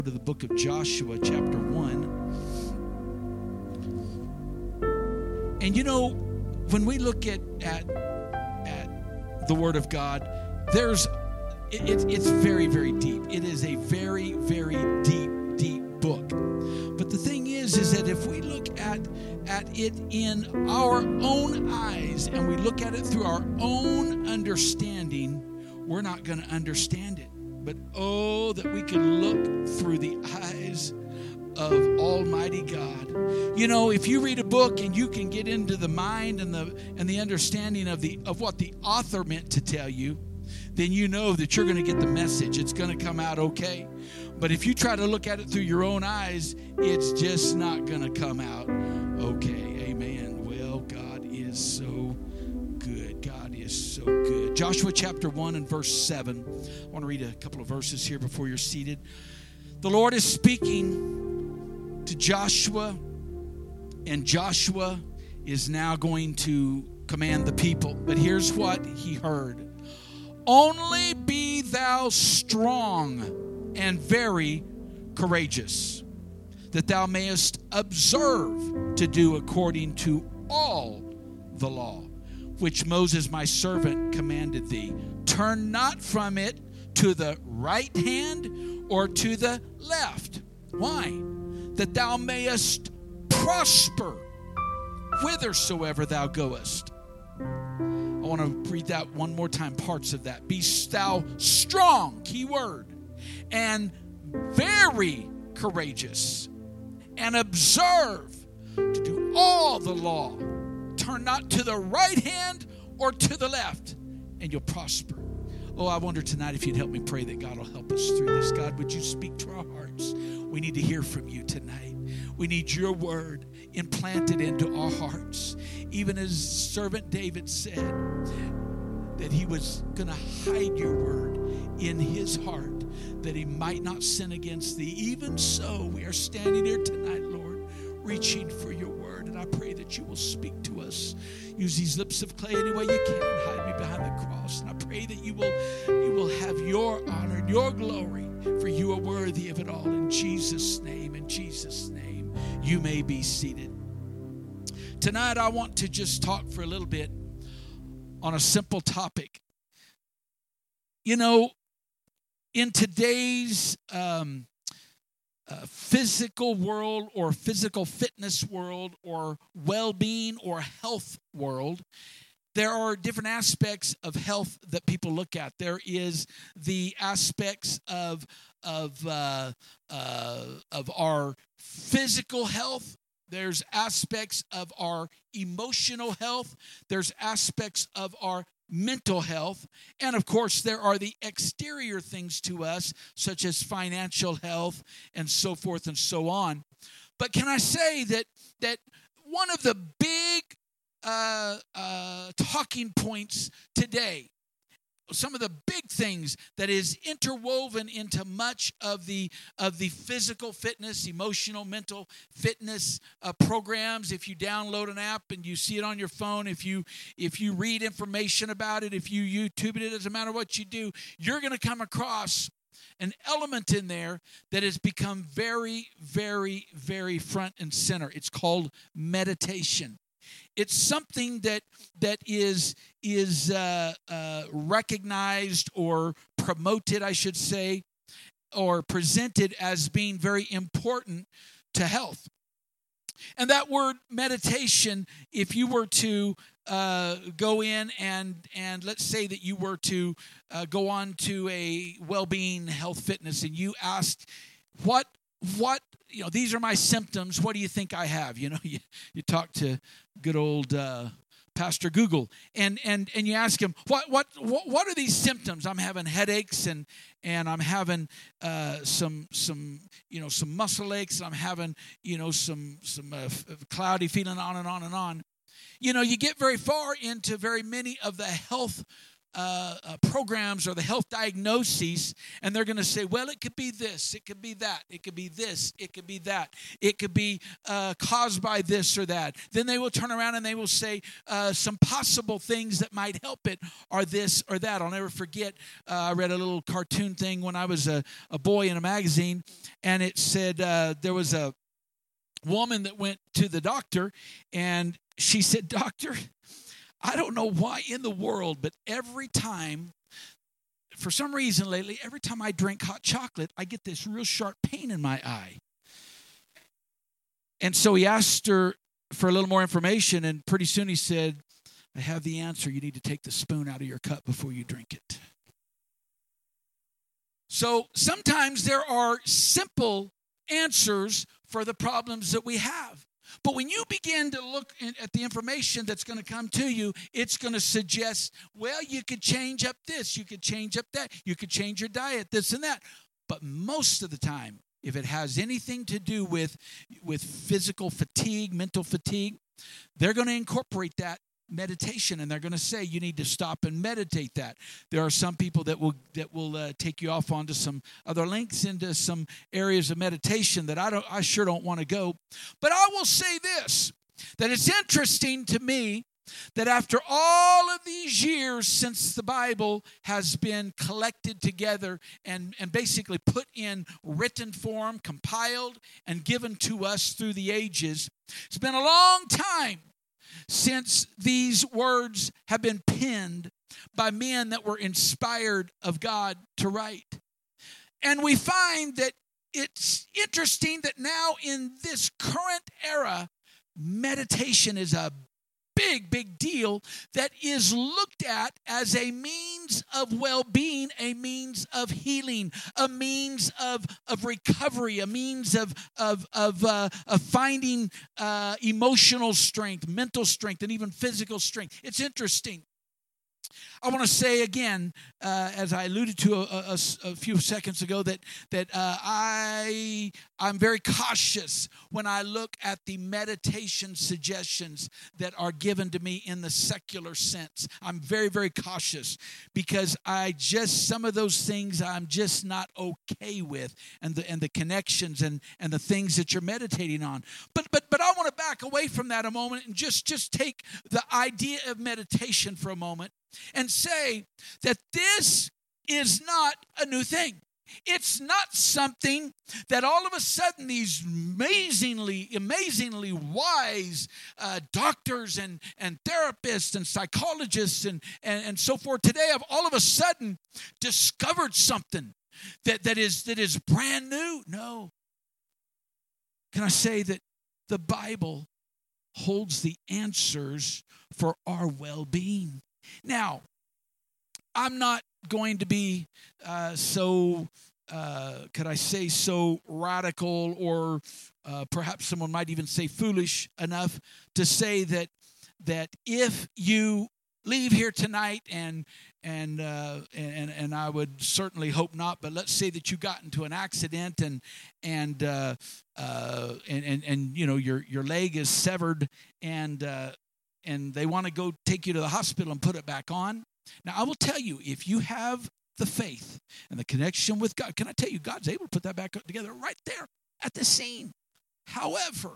to the book of Joshua, chapter 1. And you know, when we look at the Word of God, it's very, very deep. It is a very, very deep book. But the thing is that if we look at it in our own eyes and we look at it through our own understanding, we're not going to understand it. But oh, that we could look through the eyes of Almighty God. You know, if you read a book and you can get into the mind and the understanding of what the author meant to tell you, then you know that you're going to get the message. It's going to come out okay. But if you try to look at it through your own eyes, it's just not going to come out okay. Amen. Well, God is so good. God is so good. Joshua chapter 1 and verse 7. I want to read a couple of verses here before you're seated. The Lord is speaking to Joshua, and Joshua is now going to command the people. But here's what he heard. Only be thou strong and very courageous, that thou mayest observe to do according to all the law, which Moses my servant commanded thee. Turn not from it to the right hand or to the left. Why? That thou mayest prosper whithersoever thou goest. I want to read that one more time, parts of that. Be thou strong, key word, and very courageous, and observe to do all the law. Turn not to the right hand or to the left, and you'll prosper. Oh, I wonder tonight if you'd help me pray that God will help us through this. God, would you speak to our hearts? We need to hear from you tonight. We need your word implanted into our hearts. Even as servant David said that he was going to hide your word in his heart that he might not sin against thee. Even so, we are standing here tonight, Lord, reaching for your word. And I pray that you will speak to us. Use these lips of clay any way you can. Hide me behind the cross. And I pray that you will have your honor and your glory, for you are worthy of it all. In Jesus' name, you may be seated. Tonight, I want to just talk for a little bit on a simple topic. You know, in today's physical world or physical fitness world or well-being or health world, there are different aspects of health that people look at. There is the aspects of our physical health. There's aspects of our emotional health. There's aspects of our mental health. And of course, there are the exterior things to us, such as financial health and so forth and so on. But can I say that one of the big talking points today, some of the big things that is interwoven into much of the physical fitness, emotional, mental fitness programs. If you download an app and you see it on your phone, if you read information about it, if you YouTube it, it doesn't matter what you do, you're going to come across an element in there that has become very, very, very front and center. It's called meditation. It's something that is recognized or promoted, I should say, or presented as being very important to health. And that word meditation, if you were to go in and let's say that you were to go on to a well-being health fitness and you asked, what these are my symptoms. What do you think I have? You you talk to good old Pastor Google, and you ask him, what are these symptoms? I'm having headaches, and I'm having some muscle aches. I'm having some cloudy feeling, on and on and on. You get very far into very many of the health programs or the health diagnoses, and they're going to say, well, it could be this, it could be that, it could be this, it could be that, it could be caused by this or that. Then they will turn around and they will say some possible things that might help it are this or that. I'll never forget, I read a little cartoon thing when I was a boy in a magazine, and it said there was a woman that went to the doctor, and she said, "Doctor, I don't know why in the world, but every time, for some reason lately, every time I drink hot chocolate, I get this real sharp pain in my eye." And so he asked her for a little more information, and pretty soon he said, "I have the answer. You need to take the spoon out of your cup before you drink it." So sometimes there are simple answers for the problems that we have. But when you begin to look at the information that's going to come to you, it's going to suggest, well, you could change up this, you could change up that, you could change your diet, this and that. But most of the time, if it has anything to do with physical fatigue, mental fatigue, they're going to incorporate that meditation, and they're going to say you need to stop and meditate that. There are some people that will take you off onto some other links into some areas of meditation that I sure don't want to go. But I will say this, that it's interesting to me that after all of these years since the Bible has been collected together and basically put in written form, compiled and given to us through the ages, it's been a long time since these words have been penned by men that were inspired of God to write. And we find that it's interesting that now in this current era, meditation is a big deal that is looked at as a means of well-being, a means of healing, a means of recovery, a means of finding emotional strength, mental strength, and even physical strength. It's interesting. I want to say again, as I alluded to a few seconds ago, that I'm very cautious when I look at the meditation suggestions that are given to me in the secular sense. I'm very cautious because some of those things I'm just not okay with, and the connections and the things that you're meditating on. But I want to back away from that a moment and just take the idea of meditation for a moment and say that this is not a new thing. It's not something that all of a sudden these amazingly wise doctors and therapists and psychologists and so forth today have all of a sudden discovered something that is brand new. No. Can I say that the Bible holds the answers for our well-being? Now, I'm not going to be so radical, or perhaps someone might even say foolish enough to say that if you leave here tonight and I would certainly hope not, but let's say that you got into an accident and you know your leg is severed and they want to go take you to the hospital and put it back on. Now, I will tell you, if you have the faith and the connection with God, can I tell you, God's able to put that back together right there at the scene. However,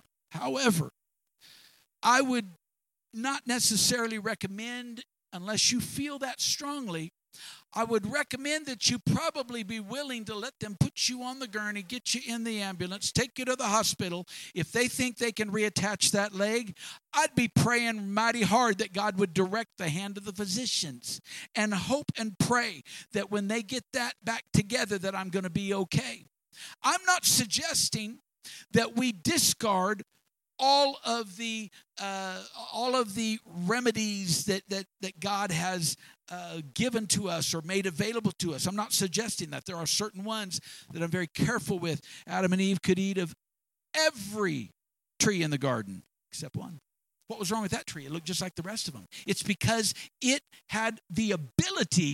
I would not necessarily recommend, unless you feel that strongly, I would recommend that you probably be willing to let them put you on the gurney, get you in the ambulance, take you to the hospital. If they think they can reattach that leg, I'd be praying mighty hard that God would direct the hand of the physicians, and hope and pray that when they get that back together that I'm going to be okay. I'm not suggesting that we discard all of the remedies that God has given to us or made available to us. I'm not suggesting that. There are certain ones that I'm very careful with. Adam and Eve could eat of every tree in the garden except one. What was wrong with that tree? It looked just like the rest of them. It's because it had the ability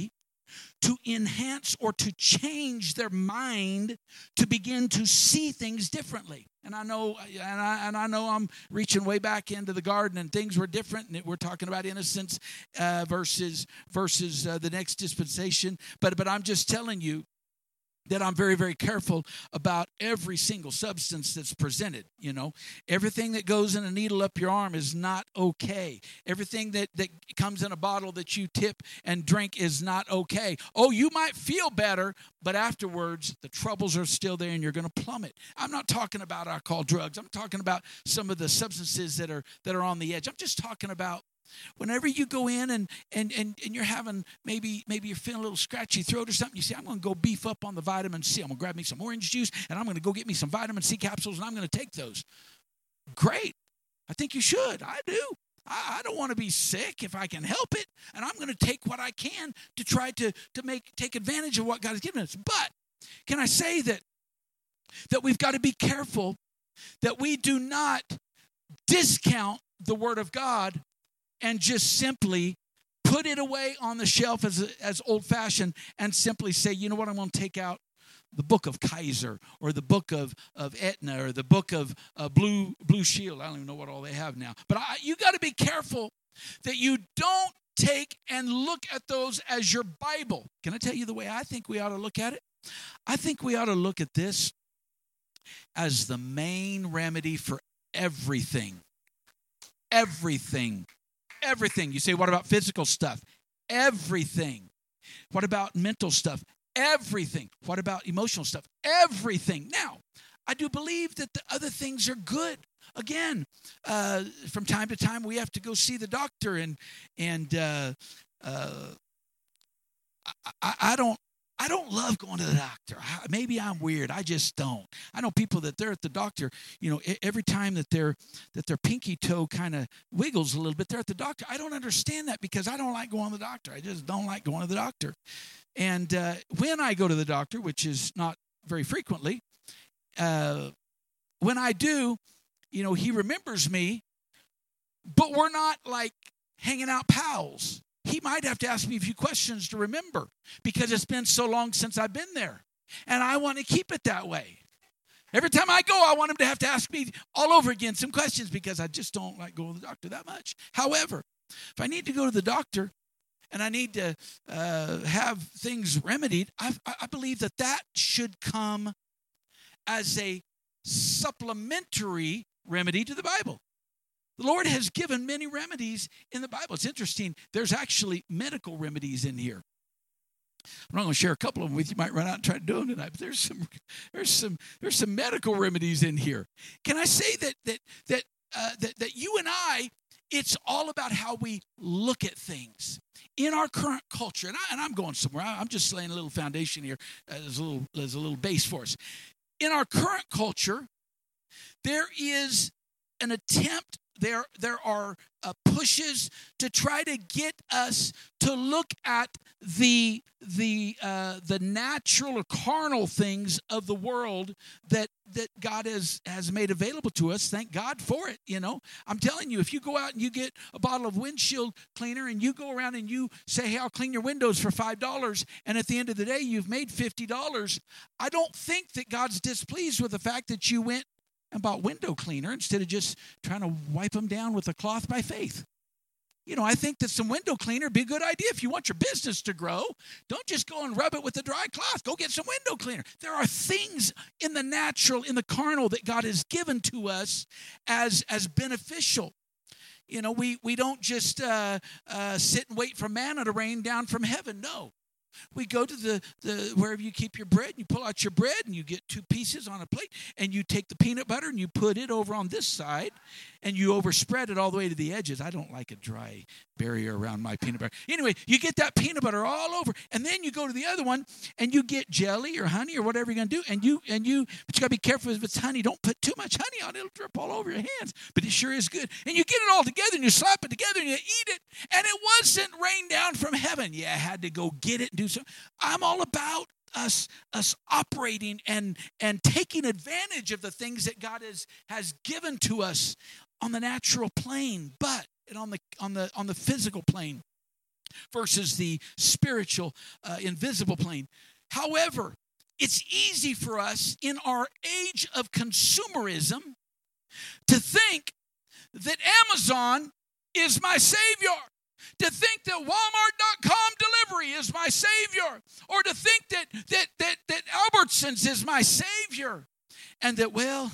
to enhance or to change their mind to begin to see things differently. And I know, I know I'm reaching way back into the garden, and things were different. And we're talking about innocence versus the next dispensation. But I'm just telling you that I'm very, very careful about every single substance that's presented. You know, everything that goes in a needle up your arm is not okay. Everything that comes in a bottle that you tip and drink is not okay. Oh, you might feel better, but afterwards the troubles are still there and you're going to plummet. I'm not talking about alcohol, drugs. I'm talking about some of the substances that are on the edge. I'm just talking about whenever you go in and you're having, maybe you're feeling a little scratchy throat or something, you say, I'm going to go beef up on the vitamin C. I'm going to grab me some orange juice, and I'm going to go get me some vitamin C capsules, and I'm going to take those. Great. I think you should. I do. I don't want to be sick if I can help it, and I'm going to take what I can to try to take advantage of what God has given us. But can I say that we've got to be careful that we do not discount the Word of God and just simply put it away on the shelf as old-fashioned and simply say, you know what, I'm going to take out the book of Kaiser or the book of Aetna or the book of Blue Shield. I don't even know what all they have now. But you got to be careful that you don't take and look at those as your Bible. Can I tell you the way I think we ought to look at it? I think we ought to look at this as the main remedy for everything. Everything. Everything. You say, what about physical stuff? Everything. What about mental stuff? Everything. What about emotional stuff? Everything. Now, I do believe that the other things are good. Again, from time to time, we have to go see the doctor, and I don't love going to the doctor. Maybe I'm weird. I just don't. I know people that they're at the doctor, you know, every time that their pinky toe kind of wiggles a little bit, they're at the doctor. I don't understand that because I don't like going to the doctor. I just don't like going to the doctor. And when I go to the doctor, which is not very frequently, when I do, you know, he remembers me, but we're not like hanging out pals. He might have to ask me a few questions to remember because it's been so long since I've been there. And I want to keep it that way. Every time I go, I want him to have to ask me all over again some questions because I just don't like going to the doctor that much. However, if I need to go to the doctor and I need to have things remedied, I believe that should come as a supplementary remedy to the Bible. The Lord has given many remedies in the Bible. It's interesting. There's actually medical remedies in here. I'm not going to share a couple of them with you. You might run out and try to do them tonight. But there's some medical remedies in here. Can I say that you and I, it's all about how we look at things in our current culture. And I'm going somewhere. I'm just laying a little foundation here as a little base for us. In our current culture, there is an attempt. There are pushes to try to get us to look at the natural or carnal things of the world that God has made available to us. Thank God for it. You know, I'm telling you, if you go out and you get a bottle of windshield cleaner and you go around and you say, hey, I'll clean your windows for $5, and at the end of the day you've made $50, I don't think that God's displeased with the fact that you went and bought window cleaner instead of just trying to wipe them down with a cloth by faith. You know, I think that some window cleaner would be a good idea. If you want your business to grow, don't just go and rub it with a dry cloth. Go get some window cleaner. There are things in the natural, in the carnal that God has given to us as beneficial. You know, we don't just sit and wait for manna to rain down from heaven. No. We go to the wherever you keep your bread, and you pull out your bread, and you get 2 pieces on a plate, and you take the peanut butter, and you put it over on this side, and you overspread it all the way to the edges. I don't like a dry barrier around my peanut butter. Anyway, you get that peanut butter all over, and then you go to the other one, and you get jelly or honey or whatever you're going to do, but you got to be careful if it's honey. Don't put too much honey on it. It'll drip all over your hands, but it sure is good. And you get it all together, and you slap it together, and you eat it, and it wasn't rained down from heaven. Yeah, I had to go get it and do something. I'm all about us operating and taking advantage of the things that God has given to us on the natural plane, but on the physical plane. versus the spiritual, invisible plane. However, it's easy for us in our age of consumerism to think that Amazon is my Savior, to think that Walmart.com delivery is my Savior, or to think that Albertsons is my Savior, and that, well,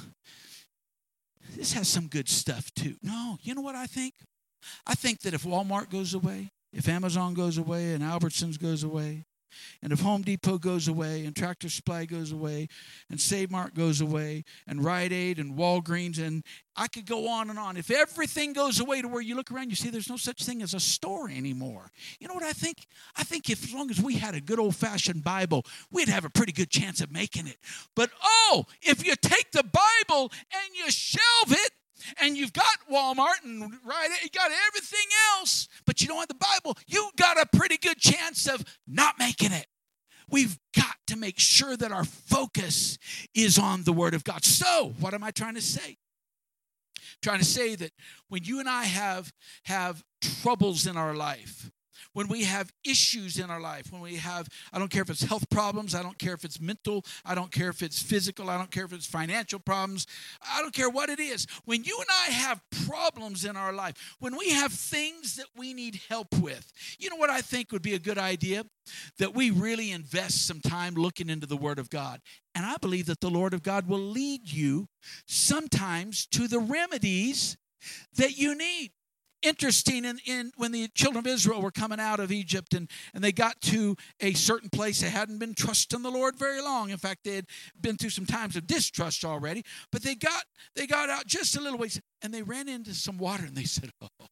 this has some good stuff too. No, you know what I think? I think that if Walmart goes away, if Amazon goes away and Albertsons goes away, and if Home Depot goes away and Tractor Supply goes away and Save Mart goes away and Rite Aid and Walgreens, and I could go on and on. If everything goes away to where you look around, you see there's no such thing as a store anymore. You know what I think? I think if as long as we had a good old-fashioned Bible, we'd have a pretty good chance of making it. But if you take the Bible and you shelve it, and you've got Walmart and Rite Aid, you got everything else, but you don't have the Bible, you got a pretty good chance of not making it. We've got to make sure that our focus is on the Word of God. So, what am I trying to say? Trying to say that when you and I have troubles in our life, when we have issues in our life, when we have, I don't care if it's health problems, I don't care if it's mental, I don't care if it's physical, I don't care if it's financial problems, I don't care what it is. When you and I have problems in our life, when we have things that we need help with, you know what I think would be a good idea? That we really invest some time looking into the Word of God. And I believe that the Lord of God will lead you sometimes to the remedies that you need. Interesting, in when the children of Israel were coming out of Egypt and they got to a certain place, they hadn't been trusting the Lord very long. In fact, they had been through some times of distrust already. But they got out just a little ways, and they ran into some water, and they said,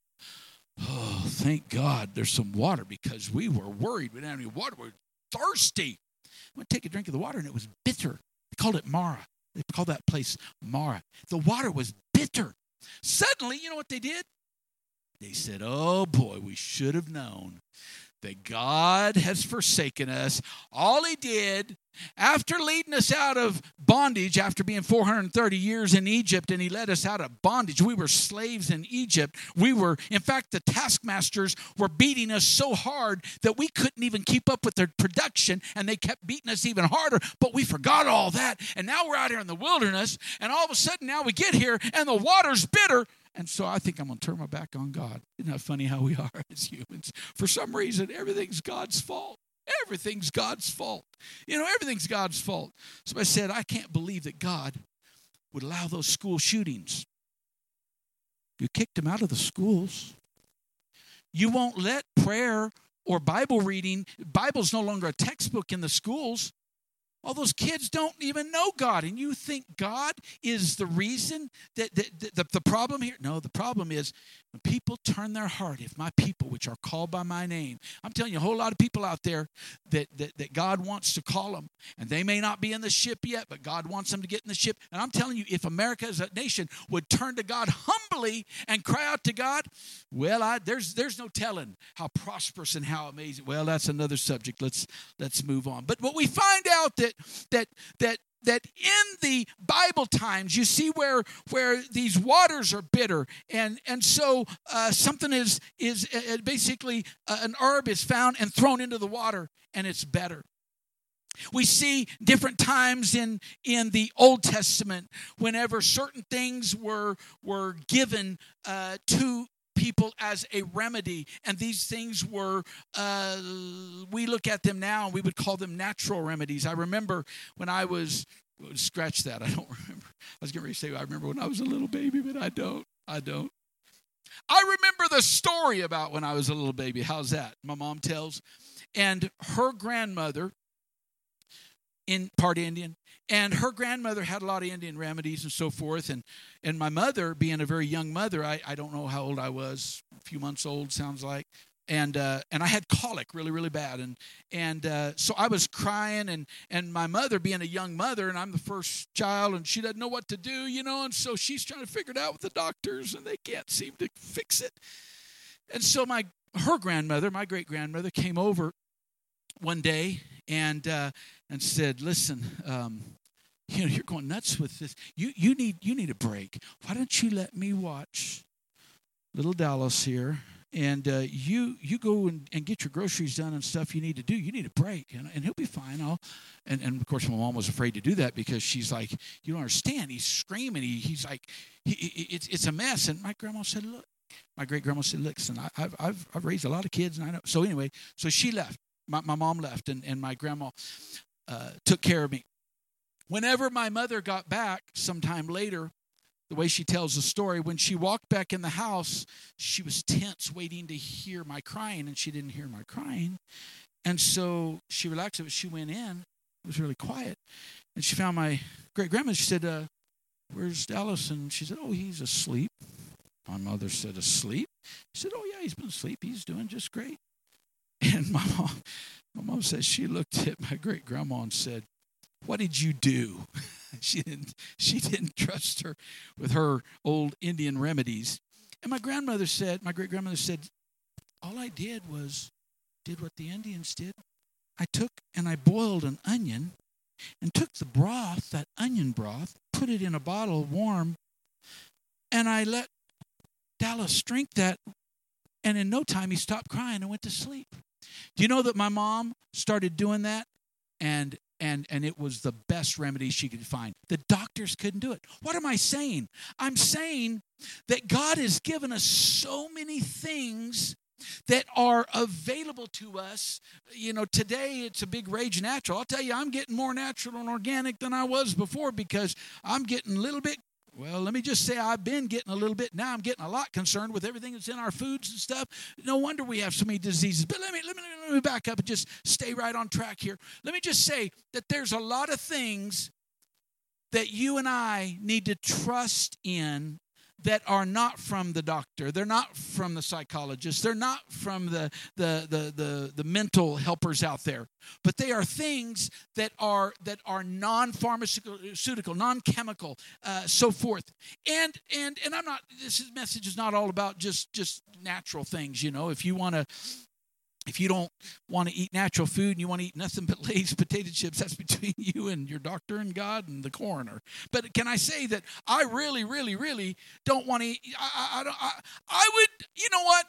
oh, thank God there's some water, because we were worried. We didn't have any water. We were thirsty. I went to take a drink of the water, and it was bitter. They called it Mara. They called that place Mara. The water was bitter. Suddenly, you know what they did? They said, oh boy, we should have known that God has forsaken us. All he did, after leading us out of bondage, after being 430 years in Egypt, and he led us out of bondage. We were slaves in Egypt. In fact, the taskmasters were beating us so hard that we couldn't even keep up with their production, and they kept beating us even harder, but we forgot all that. And now we're out here in the wilderness, and all of a sudden now we get here, and the water's bitter. And so I think I'm going to turn my back on God. Isn't that funny how we are as humans? For some reason, everything's God's fault. Everything's God's fault. You know, everything's God's fault. Somebody said, I can't believe that God would allow those school shootings. You kicked them out of the schools. You won't let prayer or Bible reading. Bible's no longer a textbook in the schools. All those kids don't even know God, and you think God is the reason that the problem here? No, the problem is when people turn their heart, if my people, which are called by my name. I'm telling you, a whole lot of people out there that God wants to call them, and they may not be in the ship yet, but God wants them to get in the ship. And I'm telling you, if America as a nation would turn to God humbly and cry out to God, well, there's no telling how prosperous and how amazing. Well, that's another subject. Let's move on. But what we find out that in the Bible times, you see where these waters are bitter, and so something is basically an herb is found and thrown into the water, and it's better. We see different times in the Old Testament whenever certain things were given to people as a remedy, and these things were we look at them now and we would call them natural remedies. I remember when I was scratch that, I don't remember. I was getting ready to say I remember when I was a little baby, but I don't. I remember the story about when I was a little baby. How's that? My mom tells. And her grandmother, in part Indian, and her grandmother had a lot of Indian remedies and so forth. And my mother, being a very young mother, I don't know how old I was, a few months old, sounds like. And I had colic really, really bad. And so I was crying, and my mother, being a young mother, and I'm the first child, and she doesn't know what to do, and so she's trying to figure it out with the doctors, and they can't seem to fix it. And so her grandmother, my great-grandmother, came over one day and said, listen, you're going nuts with this. You need a break. Why don't you let me watch little Dallas here and you go and get your groceries done and stuff you need to do. You need a break, and he'll be fine. And of course, my mom was afraid to do that because she's like, you don't understand. He's screaming. He's like, it's a mess. And my grandma said, look, my great grandma said, listen, I've raised a lot of kids, and I know. So anyway, so she left. My mom left, and my grandma took care of me. Whenever my mother got back sometime later, the way she tells the story, when she walked back in the house, she was tense, waiting to hear my crying, and she didn't hear my crying. And so she relaxed. She went in. It was really quiet. And she found my great-grandma. She said, where's Dallas? And she said, oh, he's asleep. My mother said, asleep? She said, oh, yeah, he's been asleep. He's doing just great. And my mom said, she looked at my great-grandma and said, what did you do? She didn't trust her with her old Indian remedies. And my great-grandmother said, all I did was did what the Indians did. I took and I boiled an onion and took the broth, that onion broth, put it in a bottle warm, and I let Dallas drink that, and in no time he stopped crying and went to sleep. Do you know that my mom started doing that? And it was the best remedy she could find. The doctors couldn't do it. What am I saying? I'm saying that God has given us so many things that are available to us. You know, today it's a big rage natural. I'll tell you, I'm getting more natural and organic than I was before because I'm getting a little bit, well, let me just say I've been getting a little bit. Now I'm getting a lot concerned with everything that's in our foods and stuff. No wonder we have so many diseases. But let me back up and just stay right on track here. Let me just say that there's a lot of things that you and I need to trust in that are not from the doctor. They're not from the psychologist. They're not from the mental helpers out there. But they are things that are non-pharmaceutical, non-chemical, so forth. And I'm not. This message is not all about just natural things. You know, if you don't want to eat natural food and you want to eat nothing but Lay's potato chips, that's between you and your doctor and God and the coroner. But can I say that I really, really, really don't want to eat? I would, you know what?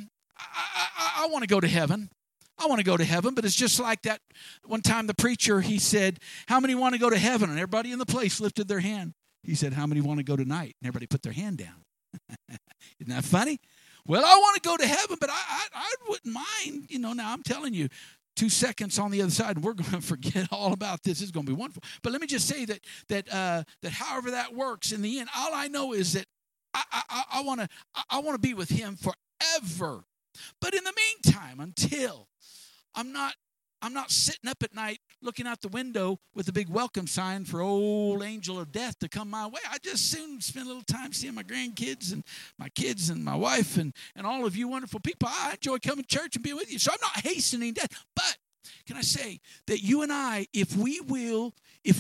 I want to go to heaven. I want to go to heaven, but it's just like that one time the preacher, he said, how many want to go to heaven? And everybody in the place lifted their hand. He said, how many want to go tonight? And everybody put their hand down. Isn't that funny? Well, I want to go to heaven, but I wouldn't mind. You know, now I'm telling you, 2 seconds on the other side, and we're going to forget all about this. It's going to be wonderful. But let me just say that however that works, in the end, all I know is that I want to be with Him forever. But in the meantime, until I'm not sitting up at night looking out the window with a big welcome sign for old angel of death to come my way. I just soon spend a little time seeing my grandkids and my kids and my wife and all of you wonderful people. I enjoy coming to church and being with you. So I'm not hastening death. But can I say that you and I, if we will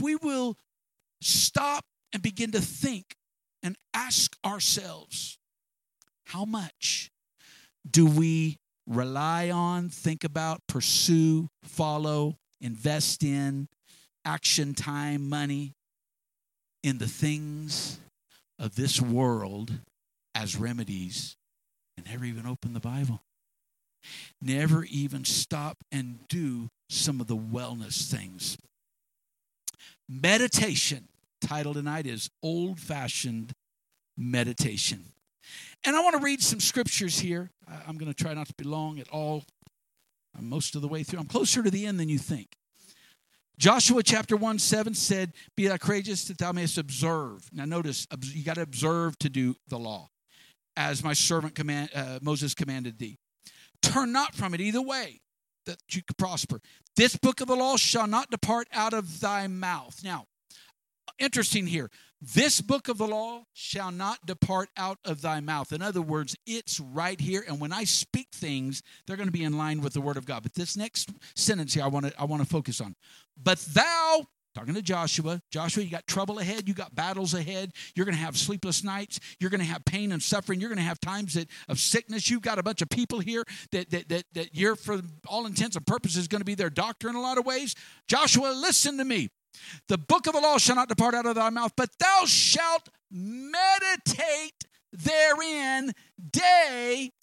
stop and begin to think and ask ourselves, how much do we rely on, think about, pursue, follow, invest in, action time, money, in the things of this world as remedies, and never even open the Bible? Never even stop and do some of the wellness things. Meditation, title tonight is Old-Fashioned Meditation. And I want to read some scriptures here. I'm going to try not to be long at all. I'm most of the way through. I'm closer to the end than you think. Joshua chapter 1:7 said, be thou courageous that thou mayest observe. Now notice, you got to observe to do the law, as my servant Moses commanded thee. Turn not from it either way, that you could prosper. This book of the law shall not depart out of thy mouth. Now, interesting here. This book of the law shall not depart out of thy mouth. In other words, it's right here. And when I speak things, they're going to be in line with the word of God. But this next sentence here, I want to focus on. But thou, talking to Joshua, you got trouble ahead. You got battles ahead. You're going to have sleepless nights. You're going to have pain and suffering. You're going to have times of sickness. You've got a bunch of people here that you're, for all intents and purposes, going to be their doctor in a lot of ways. Joshua, listen to me. The book of the law shall not depart out of thy mouth, but thou shalt meditate therein day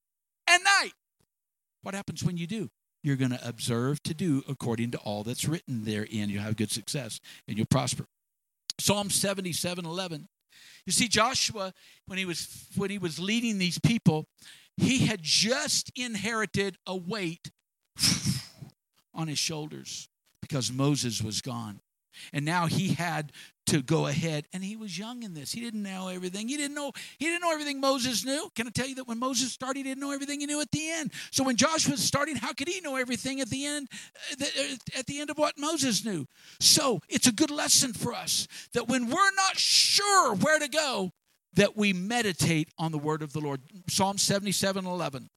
and night. What happens when you do? You're going to observe to do according to all that's written therein. You'll have good success and you'll prosper. Psalm 77:11. You see, Joshua, when he was leading these people, he had just inherited a weight on his shoulders because Moses was gone. And now he had to go ahead, and he was young in this. He didn't know everything. He didn't know everything Moses knew. Can I tell you that when Moses started, he didn't know everything he knew at the end. So when Joshua was starting, how could he know everything at the end of what Moses knew? So it's a good lesson for us that when we're not sure where to go, that we meditate on the word of the Lord. Psalm 77:11.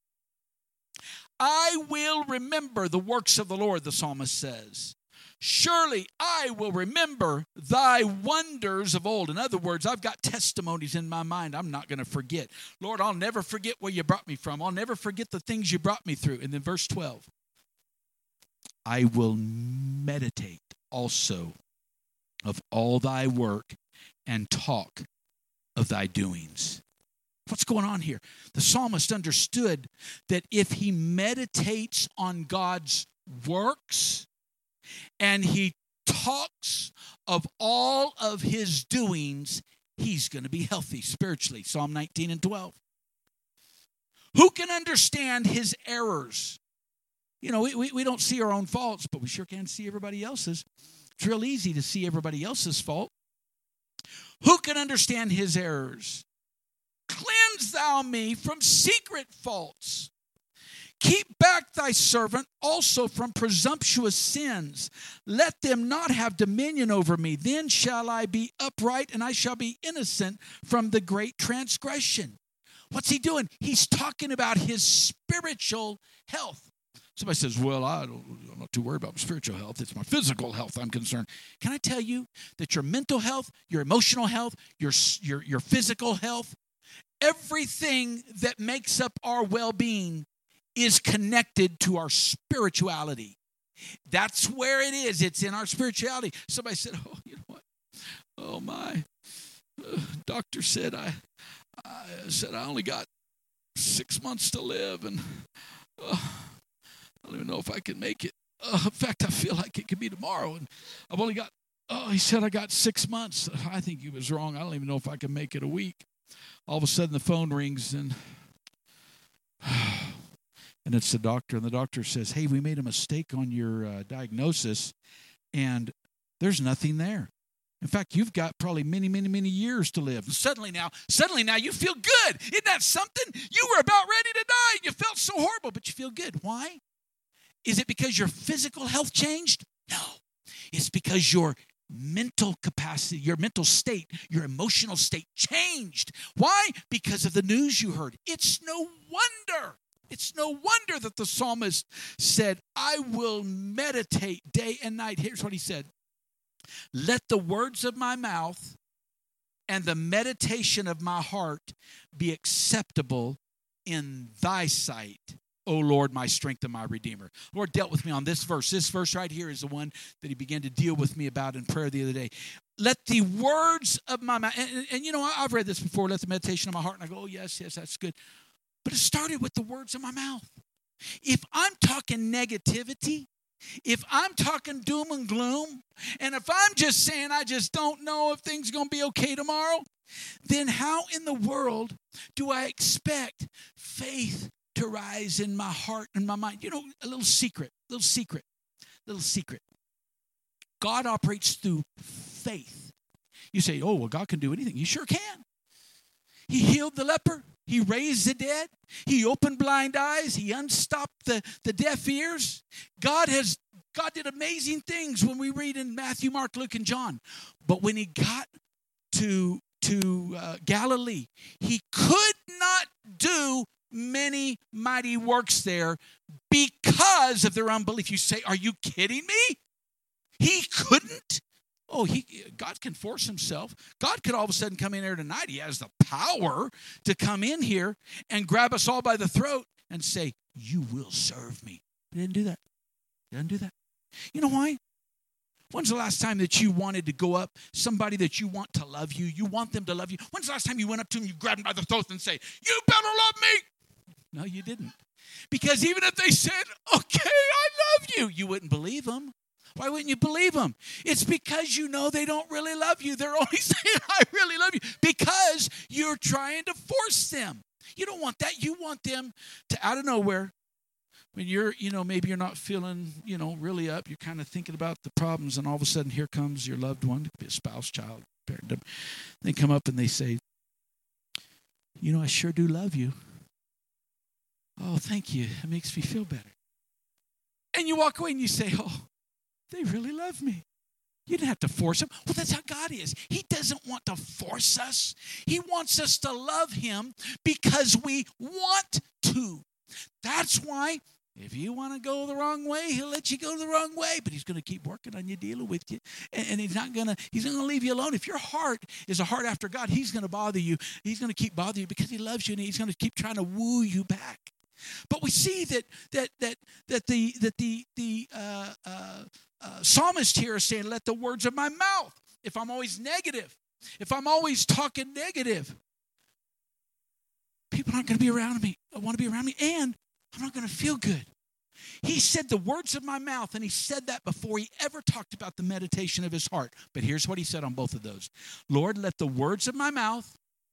I will remember the works of the Lord, the psalmist says. Surely I will remember thy wonders of old. In other words, I've got testimonies in my mind I'm not going to forget. Lord, I'll never forget where you brought me from. I'll never forget the things you brought me through. And then verse 12. I will meditate also of all thy work and talk of thy doings. What's going on here? The psalmist understood that if he meditates on God's works, and he talks of all of his doings, he's going to be healthy spiritually. Psalm 19:12. Who can understand his errors? You know, we don't see our own faults, but we sure can see everybody else's. It's real easy to see everybody else's fault. Who can understand his errors? Cleanse thou me from secret faults. Keep back thy servant also from presumptuous sins. Let them not have dominion over me. Then shall I be upright, and I shall be innocent from the great transgression. What's he doing? He's talking about his spiritual health. Somebody says, well, I'm not too worried about my spiritual health. It's my physical health I'm concerned. Can I tell you that your mental health, your emotional health, your physical health, everything that makes up our well-being is connected to our spirituality. That's where it is. It's in our spirituality. Somebody said, oh, you know what? Oh, my doctor said I only got 6 months to live, and I don't even know if I can make it. In fact, I feel like it could be tomorrow, and I've only got, he said I got 6 months. I think he was wrong. I don't even know if I can make it a week. All of a sudden, the phone rings, and it's the doctor, and the doctor says, hey, we made a mistake on your diagnosis, and there's nothing there. In fact, you've got probably many, many, many years to live. And suddenly now you feel good. Isn't that something? You were about ready to die, and you felt so horrible, but you feel good. Why? Is it because your physical health changed? No. It's because your mental capacity, your mental state, your emotional state changed. Why? Because of the news you heard. It's no wonder that the psalmist said, I will meditate day and night. Here's what he said. Let the words of my mouth and the meditation of my heart be acceptable in thy sight, O Lord, my strength and my Redeemer. The Lord dealt with me on this verse. This verse right here is the one that he began to deal with me about in prayer the other day. Let the words of my mouth, and you know, I've read this before, let the meditation of my heart, and I go, oh, yes, that's good. But it started with the words of my mouth. If I'm talking negativity, if I'm talking doom and gloom, and if I'm just saying I just don't know if things are going to be okay tomorrow, then how in the world do I expect faith to rise in my heart and my mind? You know, a little secret. God operates through faith. You say, oh, well, God can do anything. You sure can. He healed the leper. He raised the dead. He opened blind eyes. He unstopped the deaf ears. God did amazing things when we read in Matthew, Mark, Luke, and John. But when he got to Galilee, he could not do many mighty works there because of their unbelief. You say, are you kidding me? He couldn't? Oh, God can force himself. God could all of a sudden come in here tonight. He has the power to come in here and grab us all by the throat and say, you will serve me. He didn't do that. You know why? When's the last time that you wanted to go up, somebody that you want to love you, you want them to love you? When's the last time you went up to them, you grabbed them by the throat and say, you better love me? No, you didn't. Because even if they said, okay, I love you, you wouldn't believe them. Why wouldn't you believe them? It's because you know they don't really love you. They're only saying, I really love you, because you're trying to force them. You don't want that. You want them to, out of nowhere, when you're, maybe you're not feeling, really up, you're kind of thinking about the problems, and all of a sudden here comes your loved one, it could be a spouse, child, parent. They come up and they say, I sure do love you. Oh, thank you. It makes me feel better. And you walk away and you say, oh, they really love me. You didn't have to force them. Well, that's how God is. He doesn't want to force us. He wants us to love him because we want to. That's why if you want to go the wrong way, he'll let you go the wrong way. But he's going to keep working on you, dealing with you. And he's not going to leave you alone. If your heart is a heart after God, he's going to bother you. He's going to keep bothering you because he loves you, and he's going to keep trying to woo you back. But we see that the psalmist here is saying, let the words of my mouth, if I'm always negative, if I'm always talking negative, people aren't going to be around me. I want to be around me, and I'm not going to feel good. He said the words of my mouth, and he said that before he ever talked about the meditation of his heart. But here's what he said on both of those. Lord, let the words of my mouth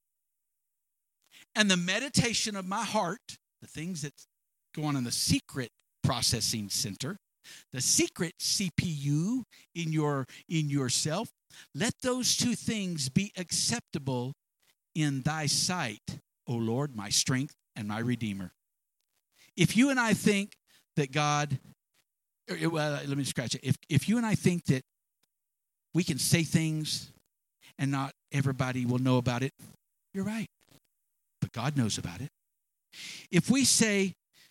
and the meditation of my heart, the things that go on in the secret processing center, the secret CPU in yourself, let those two things be acceptable in thy sight, O Lord, my strength and my Redeemer. If you and I think that God, let me scratch it. If you and I think that we can say things and not everybody will know about it, you're right. But God knows about it. If we say,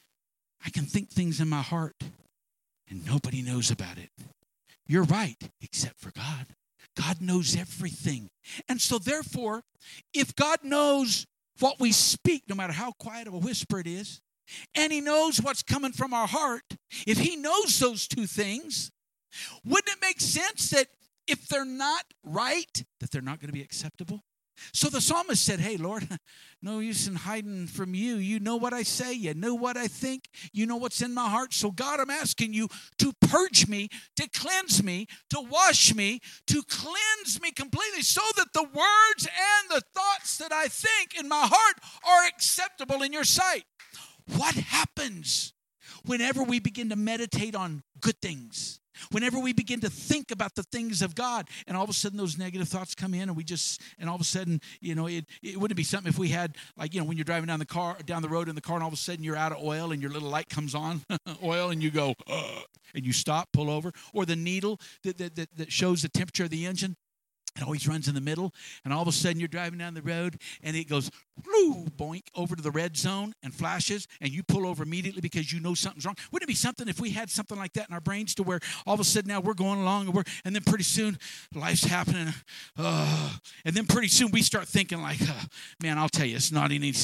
I can think things in my heart and nobody knows about it, you're right, except for God. God knows everything. And so therefore, if God knows what we speak, no matter how quiet of a whisper it is, and he knows what's coming from our heart, if he knows those two things, wouldn't it make sense that if they're not right, that they're not going to be acceptable? So the psalmist said, hey, Lord, no use in hiding from you. You know what I say. You know what I think. You know what's in my heart. So, God, I'm asking you to purge me, to cleanse me, to wash me, to cleanse me completely so that the words and the thoughts that I think in my heart are acceptable in your sight. What happens whenever we begin to meditate on good things? Whenever we begin to think about the things of God, and all of a sudden those negative thoughts come in, and all of a sudden, it wouldn't be something if we had, when you're driving down the road in the car, and all of a sudden you're out of oil and your little light comes on, oil, and you go, and you stop, pull over, or the needle that shows the temperature of the engine. It always runs in the middle, and all of a sudden you're driving down the road, and it goes, boink, over to the red zone and flashes, and you pull over immediately because you know something's wrong. Wouldn't it be something if we had something like that in our brains to where all of a sudden now we're going along, and then pretty soon life's happening, and then pretty soon we start thinking like, man, I'll tell you, it's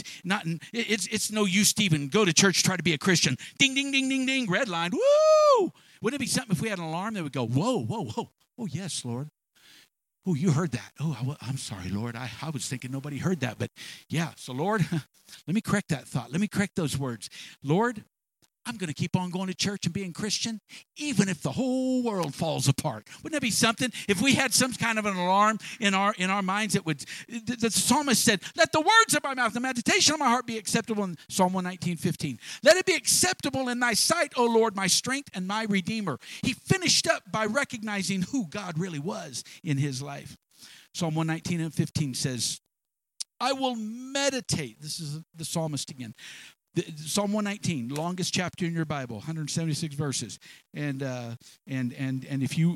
it's no use to even go to church, try to be a Christian. Ding, ding, ding, ding, ding, red line, woo! Wouldn't it be something if we had an alarm that would go, whoa, whoa, whoa, oh, yes, Lord. Oh, you heard that. Oh, I'm sorry, Lord. I was thinking nobody heard that. But yeah, so Lord, let me correct that thought. Let me correct those words. Lord, I'm going to keep on going to church and being Christian, even if the whole world falls apart. Wouldn't that be something? If we had some kind of an alarm in our minds, it would. The psalmist said, let the words of my mouth, the meditation of my heart be acceptable in Psalm 119:15. Let it be acceptable in thy sight, O Lord, my strength and my Redeemer. He finished up by recognizing who God really was in his life. Psalm 119:15 says, I will meditate. This is the psalmist again. Psalm 119, longest chapter in your Bible, 176 verses. And if you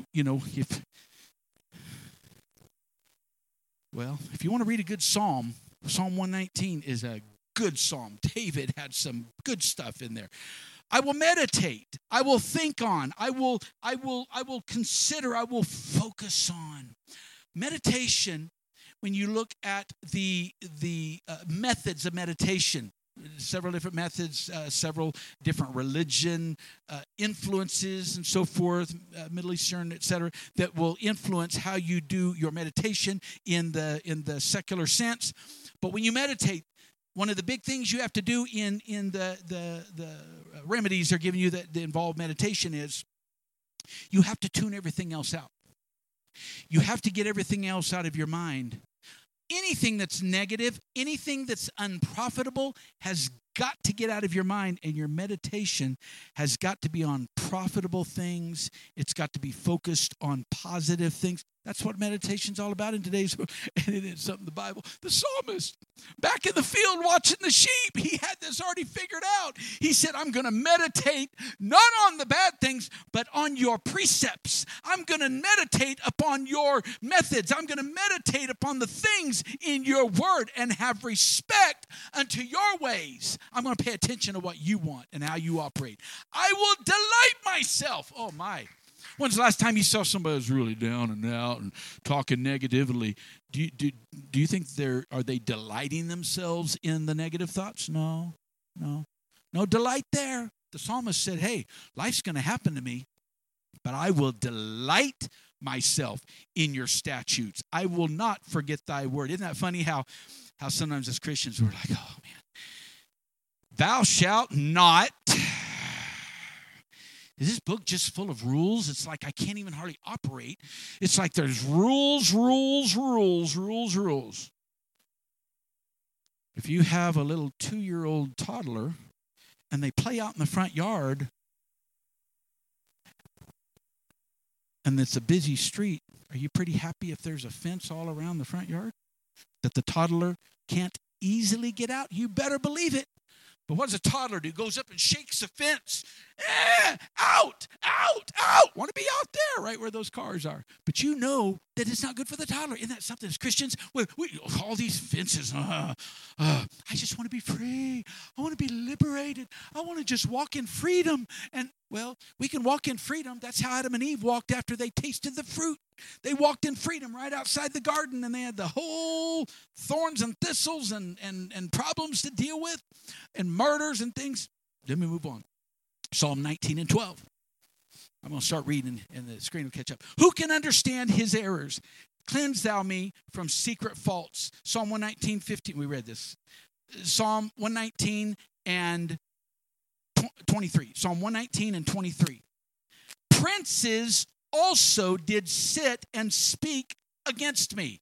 want to read a good psalm, Psalm 119 is a good psalm. David had some good stuff in there. I will meditate. I will think on. I will consider. I will focus on. Meditation, when you look at the methods of meditation, several different methods, several different religion influences and so forth, Middle Eastern, etc., that will influence how you do your meditation in the secular sense. But when you meditate, one of the big things you have to do in the remedies they're giving you that involve meditation is you have to tune everything else out. You have to get everything else out of your mind. Anything that's negative, anything that's unprofitable has got to get out of your mind, and your meditation has got to be on profitable things. It's got to be focused on positive things. That's what meditation's all about in today's book. And it is something the Bible, the psalmist, back in the field watching the sheep, he had this already figured out. He said, I'm going to meditate not on the bad things, but on your precepts. I'm going to meditate upon your methods. I'm going to meditate upon the things in your word and have respect unto your ways. I'm going to pay attention to what you want and how you operate. I will delight myself. Oh, my. When's the last time you saw somebody who's really down and out and talking negatively? Do you think are they delighting themselves in the negative thoughts? No delight there. The psalmist said, hey, life's going to happen to me, but I will delight myself in your statutes. I will not forget thy word. Isn't that funny how sometimes as Christians we're like, oh man, thou shalt not. Is this book just full of rules? It's like I can't even hardly operate. It's like there's rules. If you have a little 2-year-old toddler and they play out in the front yard and it's a busy street, are you pretty happy if there's a fence all around the front yard that the toddler can't easily get out? You better believe it. But what does a toddler do? Goes up and shakes the fence. Out. Want to be out there, right where those cars are. But you know that it's not good for the toddler. Isn't that something as Christians? We all these fences. I just want to be free. I want to be liberated. I want to just walk in freedom. And, well, we can walk in freedom. That's how Adam and Eve walked after they tasted the fruit. They walked in freedom right outside the garden, and they had the whole thorns and thistles and problems to deal with and murders and things. Let me move on. Psalm 19 and 12. I'm going to start reading, and the screen will catch up. Who can understand his errors? Cleanse thou me from secret faults. Psalm 119, 15. We read this. Psalm 119 and 23. Psalm 119 and 23. Princes also did sit and speak against me.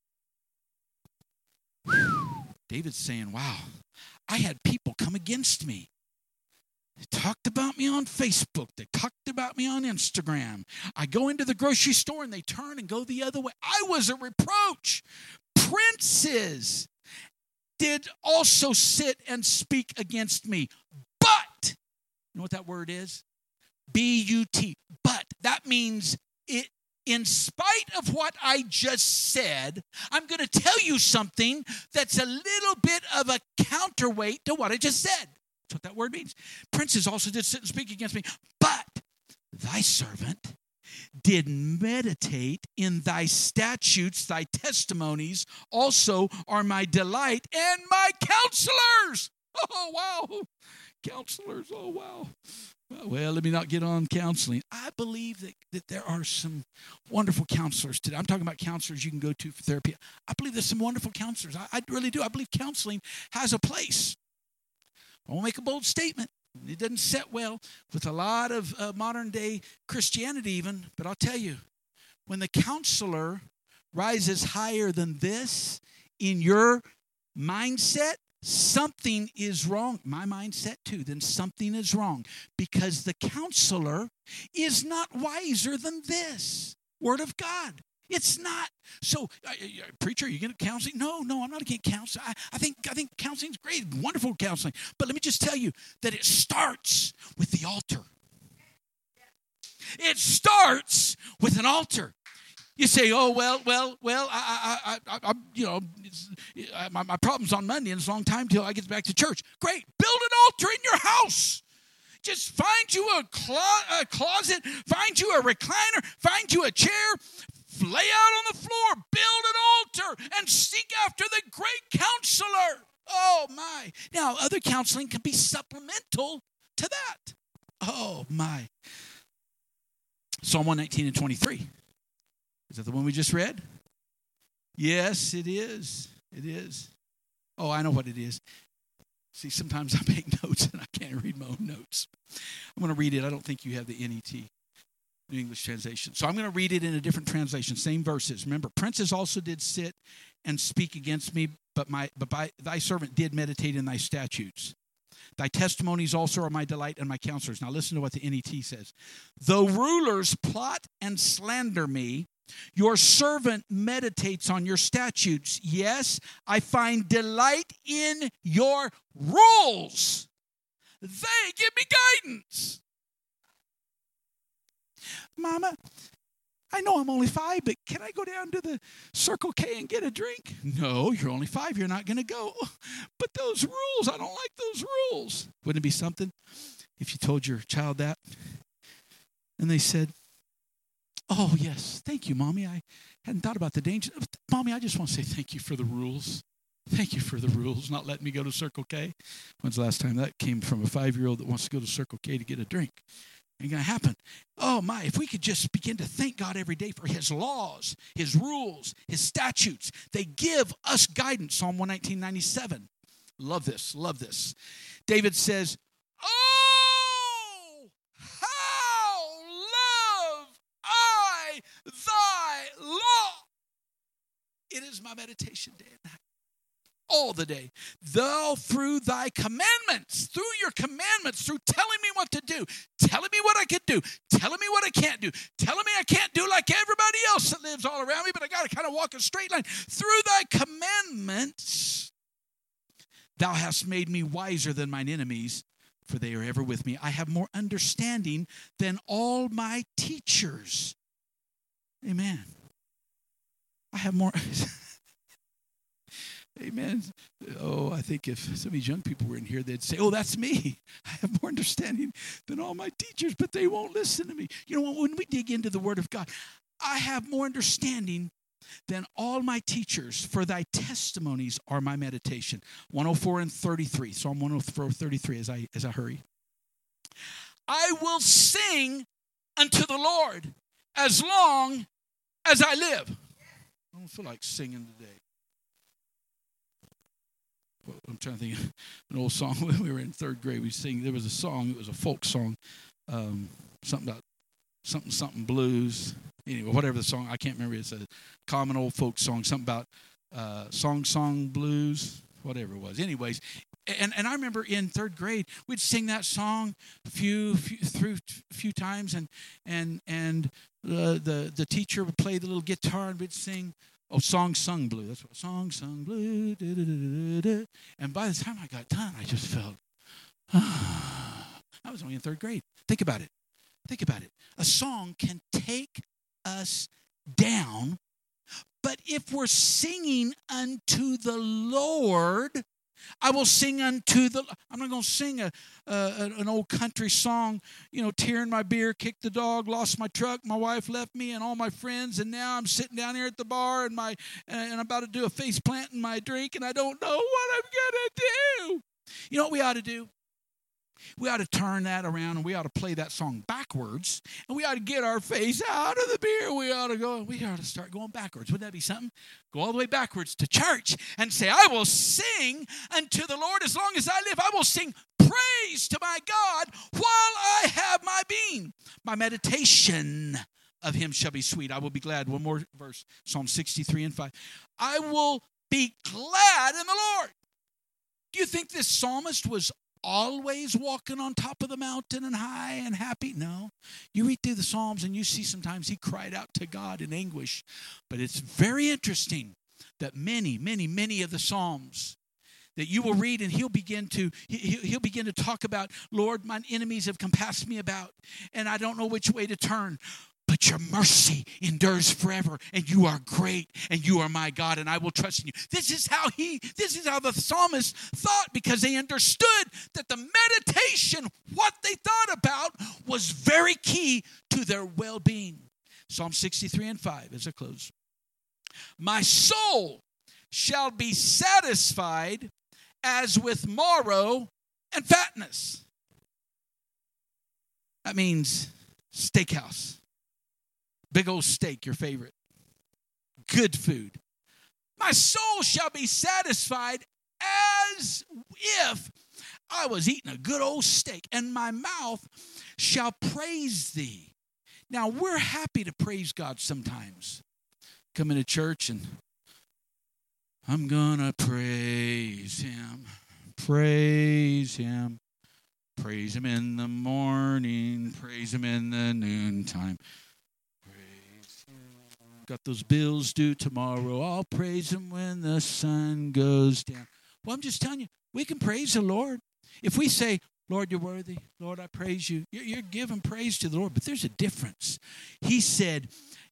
David's saying, wow, I had people come against me. They talked about me on Facebook. They talked about me on Instagram. I go into the grocery store and they turn and go the other way. I was a reproach. Princes did also sit and speak against me. But, you know what that word is? B-U-T. But. That means it. In spite of what I just said, I'm going to tell you something that's a little bit of a counterweight to what I just said. That's what that word means. Princes also did sit and speak against me, but thy servant did meditate in thy statutes, thy testimonies also are my delight and my counselors. Oh, wow. Counselors, oh, wow. Well, let me not get on counseling. I believe that there are some wonderful counselors today. I'm talking about counselors you can go to for therapy. I believe there's some wonderful counselors. I really do. I believe counseling has a place. I won't make a bold statement. It doesn't set well with a lot of modern-day Christianity even, but I'll tell you, when the counselor rises higher than this in your mindset, something is wrong. My mindset too, then something is wrong because the counselor is not wiser than this Word of God. It's not. So, preacher, are you getting counseling? No, I'm not against counseling. I think counseling's great, wonderful counseling. But let me just tell you that it starts with the altar. It starts with an altar. You say, oh, well, my problem's on Monday and it's a long time till I get back to church. Great. Build an altar in your house. Just find you a closet, find you a recliner, find you a chair, lay out on the floor, build an altar, and seek after the great counselor. Oh, my. Now, other counseling can be supplemental to that. Oh, my. Psalm 119 and 23. Is that the one we just read? Yes, it is. It is. Oh, I know what it is. See, sometimes I make notes and I can't read my own notes. I'm going to read it. I don't think you have the NET, New English Translation. So I'm going to read it in a different translation, same verses. Remember, princes also did sit and speak against me, but thy servant did meditate in thy statutes. Thy testimonies also are my delight and my counselors. Now listen to what the NET says. Though rulers plot and slander me, your servant meditates on your statutes. Yes, I find delight in your rules. They give me guidance. Mama, I know I'm only 5, but can I go down to the Circle K and get a drink? No, you're only 5. You're not going to go. But those rules, I don't like those rules. Wouldn't it be something if you told your child that? And they said, oh, yes, thank you, Mommy. I hadn't thought about the danger. Mommy, I just want to say thank you for the rules. Thank you for the rules, not letting me go to Circle K. When's the last time that came from a 5-year-old that wants to go to Circle K to get a drink? Ain't going to happen. Oh, my, if we could just begin to thank God every day for his laws, his rules, his statutes. They give us guidance. Psalm 119:97. Love this, love this. David says, oh, how love I thy law. It is my meditation day and night. All the day. Thou through thy commandments, through your commandments, through telling me what to do, telling me what I can do, telling me what I can't do, telling me I can't do like everybody else that lives all around me, but I got to kind of walk a straight line. Through thy commandments, thou hast made me wiser than mine enemies, for they are ever with me. I have more understanding than all my teachers. Amen. I have more... Amen. Oh, I think if some of these young people were in here, they'd say, oh, that's me. I have more understanding than all my teachers, but they won't listen to me. You know what? When we dig into the Word of God, I have more understanding than all my teachers, for thy testimonies are my meditation. 104:33, Psalm 104:33 as I hurry. I will sing unto the Lord as long as I live. I don't feel like singing today. I'm trying to think of an old song when we were in 3rd grade. We sing. There was a song. It was a folk song, something about something blues. Anyway, whatever the song, I can't remember. It's a common old folk song. Something about song blues, whatever it was. Anyways, and I remember in 3rd grade we'd sing that song a few times, and the teacher would play the little guitar and we'd sing. Oh, song sung blue. That's what song sung blue. Da, da, da, da, da. And by the time I got done, I just felt, I was only in 3rd grade. Think about it. Think about it. A song can take us down, but if we're singing unto the Lord, I will sing unto the. I'm not going to sing an old country song, tearing my beer, kicked the dog, lost my truck, my wife left me, and all my friends, and now I'm sitting down here at the bar and I'm about to do a face plant in my drink, and I don't know what I'm going to do. You know what we ought to do? We ought to turn that around and we ought to play that song backwards, and we ought to get our face out of the beer. We ought to start going backwards. Wouldn't that be something? Go all the way backwards to church and say, I will sing unto the Lord as long as I live. I will sing praise to my God while I have my being. My meditation of him shall be sweet. I will be glad. One more verse, Psalm 63:5. I will be glad in the Lord. Do you think this psalmist was always walking on top of the mountain and high and happy? No. You read through the Psalms and you see sometimes he cried out to God in anguish. But it's very interesting that many of the Psalms that you will read, and he'll begin to talk about, Lord, mine enemies have compassed me about, and I don't know which way to turn. But your mercy endures forever, and you are great, and you are my God, and I will trust in you. This is how the psalmist thought, because they understood that the meditation, what they thought about, was very key to their well-being. Psalm 63:5 as I close. My soul shall be satisfied as with marrow and fatness. That means steakhouse. Big old steak, your favorite. Good food. My soul shall be satisfied as if I was eating a good old steak, and my mouth shall praise thee. Now, we're happy to praise God sometimes. Come into church and I'm going to praise him. Praise him. Praise him in the morning. Praise him in the noontime. Praise him. Got those bills due tomorrow. I'll praise him when the sun goes down. Well, I'm just telling you, we can praise the Lord. If we say, Lord, you're worthy. Lord, I praise you. You're giving praise to the Lord. But there's a difference. He said,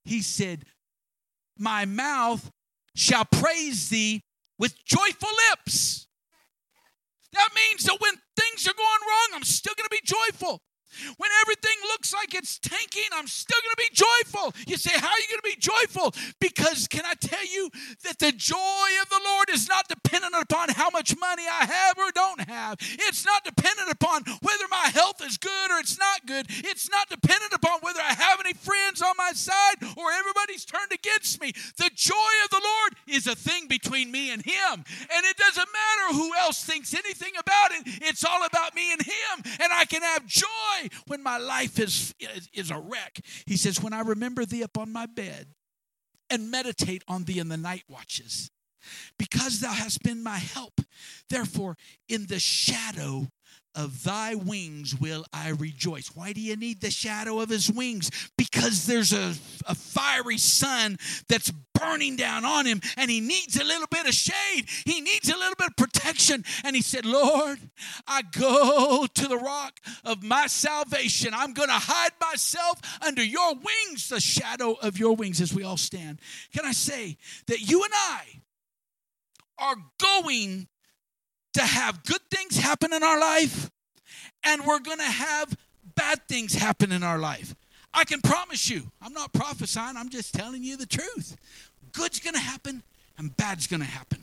my mouth shall praise thee with joyful lips. That means that when things are going wrong, I'm still going to be joyful. When everything looks like it's tanking, I'm still going to be joyful. You say, how are you going to be joyful? Because can I tell you that the joy of the Lord is not dependent upon how much money I have or don't have. It's not dependent upon whether my health is good or it's not good. It's not dependent upon whether I have any friends on my side or everybody's turned against me. The joy of the Lord is a thing between me and him. And it doesn't matter who else thinks anything about it. It's all about me and him. And I can have joy when my life is a wreck. He says, when I remember thee upon my bed and meditate on thee in the night watches, because thou hast been my help, therefore in the shadow of thy wings will I rejoice. Why do you need the shadow of his wings? Because there's a fiery sun that's burning down on him, and he needs a little bit of shade. He needs a little bit of protection. And he said, Lord, I go to the rock of my salvation. I'm going to hide myself under your wings, the shadow of your wings, as we all stand. Can I say that you and I are going to have good things happen in our life, and we're going to have bad things happen in our life. I can promise you, I'm not prophesying, I'm just telling you the truth. Good's going to happen, and bad's going to happen.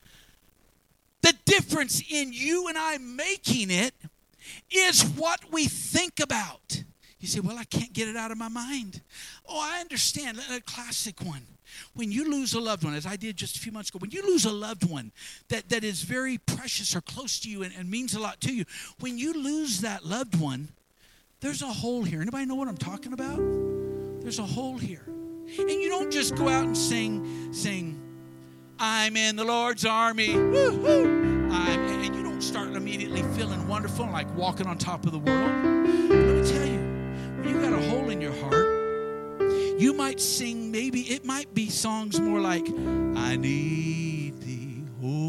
The difference in you and I making it is what we think about. You say, well, I can't get it out of my mind. Oh, I understand. A classic one. When you lose a loved one, as I did just a few months ago, when you lose a loved one that is very precious or close to you and means a lot to you, when you lose that loved one, there's a hole here. Anybody know what I'm talking about? There's a hole here. And you don't just go out and sing, I'm in the Lord's army. Woo-hoo. And you don't start immediately feeling wonderful, like walking on top of the world. But let me tell you, when you got a hole in your heart, you might sing, maybe it might be songs more like, I need thee,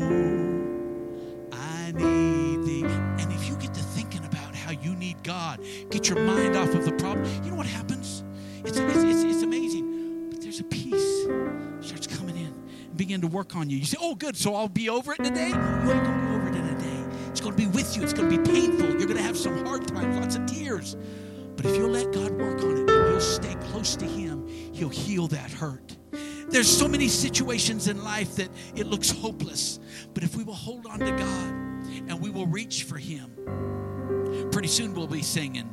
oh, I need thee. And if you get to thinking about how you need God, get your mind off of the problem, you know what happens? It's amazing. But there's a peace starts coming in and begin to work on you. You say, oh, good, so I'll be over it in a day? You ain't going to be over it in a day. It's going to be with you. It's going to be painful. You're going to have some hard times, lots of tears. But if you'll let God work on it and you'll stay close to him, he'll heal that hurt. There's so many situations in life that it looks hopeless. But if we will hold on to God and we will reach for him, pretty soon we'll be singing,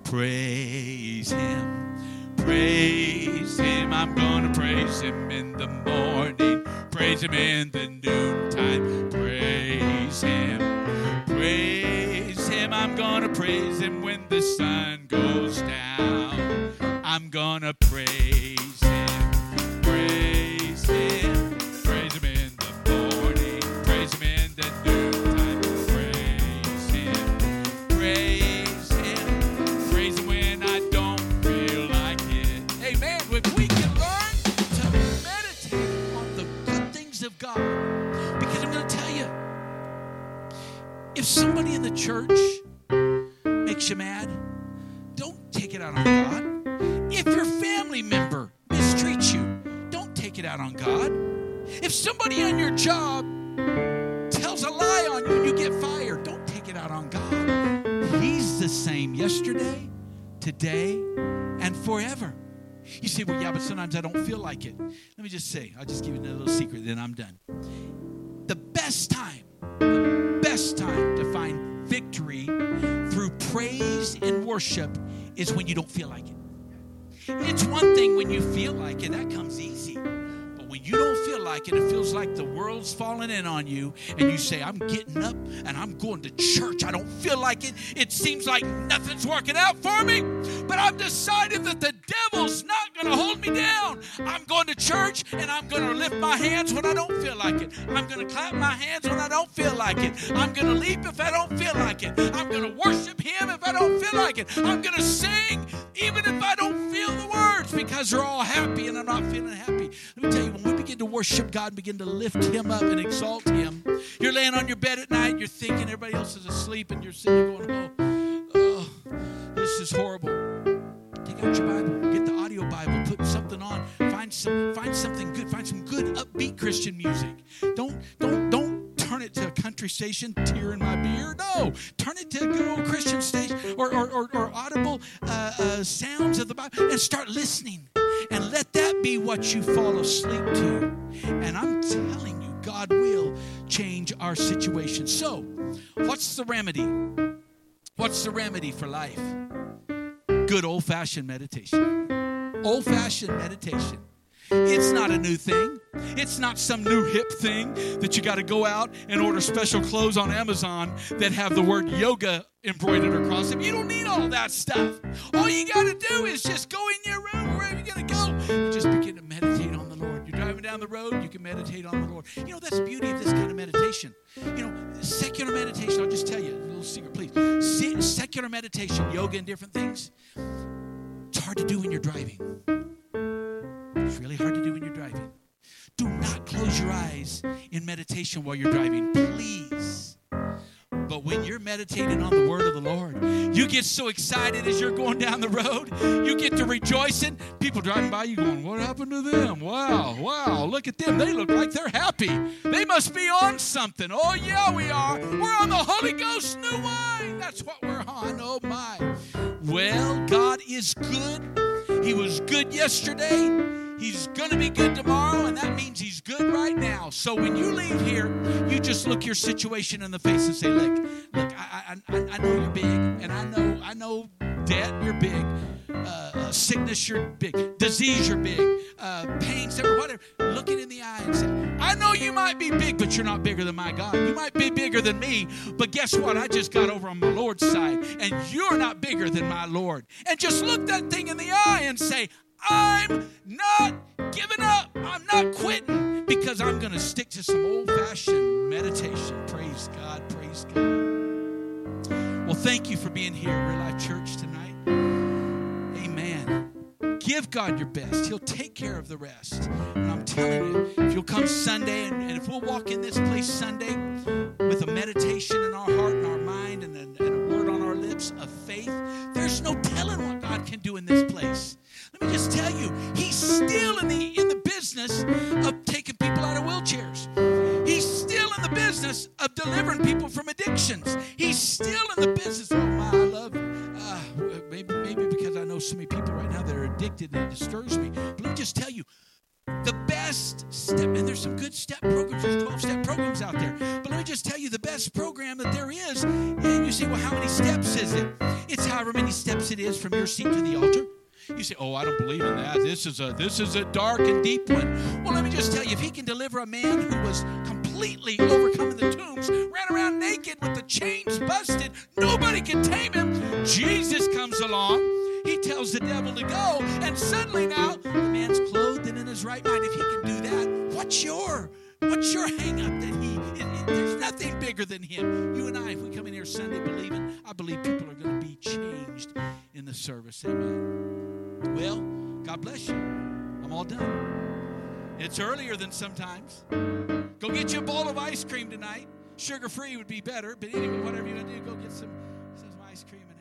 praise him, praise him. I'm going to praise him in the morning, praise him in the noontime, praise him, praise him. I'm going to praise him when the sun goes down. I'm going to praise him, praise him, praise him in the morning, praise him in the noontime, praise him, praise him when I don't feel like it. Amen. If we can learn to meditate on the good things of God, because I'm going to tell you, if somebody in the church makes you mad, don't take it out on God. If your family member mistreats you, don't take it out on God. If somebody on your job tells a lie on you and you get fired, don't take it out on God. He's the same yesterday, today, and forever. You say, well, yeah, but sometimes I don't feel like it. Let me just say, I'll just give you a little secret, then I'm done. The best time to find victory through praise and worship is when you don't feel like it. It's one thing when you feel like it, that comes easy. But when you you don't feel like it, it feels like the world's falling in on you, and you say, I'm getting up and I'm going to church. I don't feel like it. It seems like nothing's working out for me, but I've decided that the devil's not going to hold me down. I'm going to church, and I'm going to lift my hands when I don't feel like it. I'm going to clap my hands when I don't feel like it. I'm going to leap if I don't feel like it. I'm going to worship him if I don't feel like it. I'm going to sing even if I don't feel the words, because they're all happy and I'm not feeling happy. Let me tell you, when we begin to worship God, begin to lift him up and exalt him, you're laying on your bed at night, you're thinking everybody else is asleep, and you're sitting there going, oh, this is horrible. Take out your Bible, get the audio Bible, put something on, find something good, find some good upbeat Christian music. Don't turn it to a country station, Tear in My Beer. No, turn it to a good old Christian station or audible sounds of the Bible, and start listening. And let that be what you fall asleep to. And I'm telling you, God will change our situation. So, what's the remedy? What's the remedy for life? Good old-fashioned meditation. Old-fashioned meditation. It's not a new thing. It's not some new hip thing that you got to go out and order special clothes on Amazon that have the word yoga embroidered across them. You don't need all that stuff. All you got to do is just go in your room, wherever you're going to go, and just begin to meditate on the Lord. You're driving down the road, you can meditate on the Lord. You know, that's the beauty of this kind of meditation. You know, secular meditation, I'll just tell you a little secret, please. Secular meditation, yoga and different things, it's hard to do when you're driving. It's really hard to do when you're driving. Do not close your eyes in meditation while you're driving, please. But when you're meditating on the word of the Lord, you get so excited as you're going down the road. You get to rejoicing. People driving by you going, what happened to them? Wow, look at them. They look like they're happy. They must be on something. Oh, yeah, we are. We're on the Holy Ghost new wine. That's what we're on. Oh, my. Well, God is good. He was good yesterday. He's going to be good tomorrow, and that means he's good right now. So when you leave here, you just look your situation in the face and say, look, I know you're big, and I know debt, you're big, sickness, you're big, disease, you're big, pain, whatever. Look it in the eye and say, I know you might be big, but you're not bigger than my God. You might be bigger than me, but guess what? I just got over on my Lord's side, and you're not bigger than my Lord. And just look that thing in the eye and say, I'm not giving up. I'm not quitting, because I'm going to stick to some old-fashioned meditation. Praise God. Praise God. Well, thank you for being here at Real Life Church tonight. Amen. Give God your best. He'll take care of the rest. And I'm telling you, if you'll come Sunday, and if we'll walk in this place Sunday with a meditation in our heart and our mind and a word on our lips of faith, there's no telling what God can do in this place. Let me just tell you, he's still in the business of taking people out of wheelchairs. He's still in the business of delivering people from addictions. He's still in the business. Oh my, I love maybe because I know so many people right now that are addicted and it disturbs me. But let me just tell you, the best step, and there's some good step programs, there's 12-step programs out there. But let me just tell you, the best program that there is, and you say, well, how many steps is it? It's however many steps it is from your seat to the altar. You say, oh, I don't believe in that. This is a dark and deep one. Well, let me just tell you, if he can deliver a man who was completely overcoming the tombs, ran around naked with the chains busted, nobody can tame him. Jesus comes along. He tells the devil to go, and suddenly now the man's clothed and in his right mind. If he can do that, what's your hang-up that there's nothing bigger than him. You and I, if we come in here Sunday believing, I believe people are going to be changed in the service. Amen. Well, God bless you. I'm all done. It's earlier than sometimes. Go get you a bowl of ice cream tonight. Sugar-free would be better, but anyway, whatever you want to do, go get some ice cream.